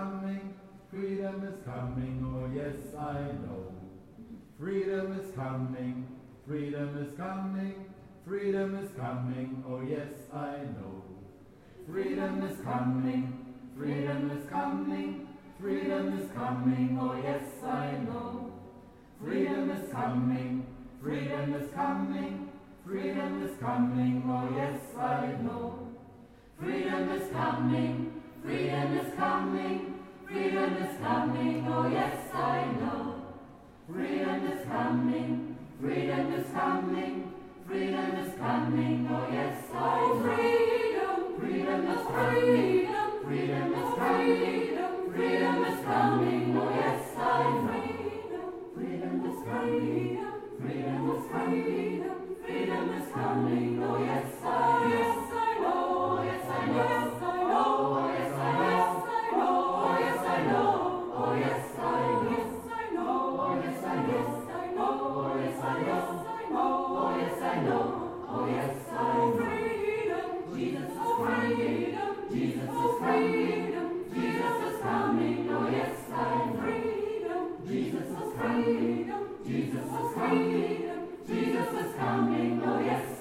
coming, freedom is coming, oh yes I know. Freedom is coming, freedom is coming, freedom is coming, oh yes I know. Freedom is coming, freedom is coming, freedom is coming, oh yes I know. Freedom is coming, freedom is coming, freedom is coming, oh yes I know. Freedom is coming, freedom is coming, freedom is coming, oh yes I know. Freedom is coming, freedom is coming, freedom is coming, oh yes I know. Freedom is coming, freedom is coming, freedom is coming, oh yes I know. Freedom is coming, freedom is coming, freedom is coming, oh yes I know. Yes I know, oh yes I know, oh yes I know, oh yes I know, oh yes I know, oh yes I know, oh yes I know, oh yes I know. Jesus is coming, Jesus is coming, Jesus is coming, oh yes I know. Jesus is coming, Jesus is coming, Jesus is coming, oh yes